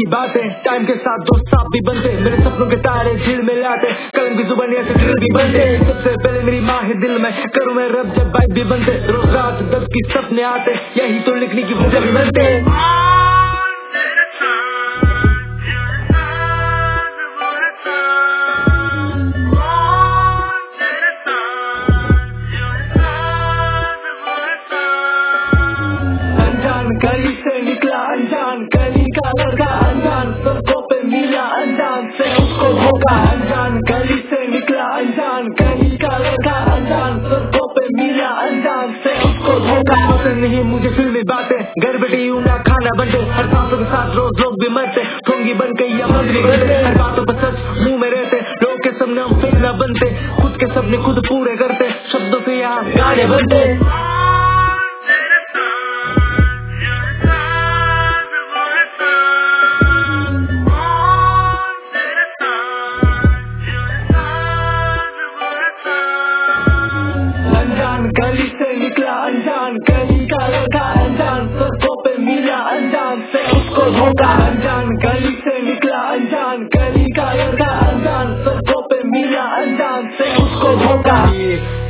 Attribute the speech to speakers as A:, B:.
A: की बातें, टाइम के साथ दोस्त साफ भी बनते, मेरे सपनों के तारे झील में लाते, कलम की जुबानी ऐसे दिल भी बनते। सबसे पहले मेरी माँ है दिल में, करूँ मैं रब जब बाइक भी बनते, रोज रात दर्द की सपने आते, यही तो लिखने की वजह भी बनते। गली से निकला अनजान, गली का लड़का अनजान, सड़कों पे मिला अनजान से उसको धोखा। अनजान गली से निकला अनजान, गली का लड़का अनजान, सड़कों पे मिला अनजान से उसको धोखा। पसंद नहीं मुझे फिल्मी बातें, घर बैठे यूं ना खाना बनते, हर सांसों के साथ रोज लोग भी मरते, ठोंगी बन के या मंत्री बनते, हर बातों पर सच मुंह में रहते, लोग के सामने हम फिर न बनते, खुद के सपने खुद पूरे करते, शब्दों से यहाँ गाने बनते। गली से निकला अनजान, गली का लड़का अनजान, सड़कों पे मिला अनजान से उसको धोखा। अनजान गली से निकला अनजान, गली का लड़का अनजान, सड़कों पे मिला अनजान से उसको धोखा।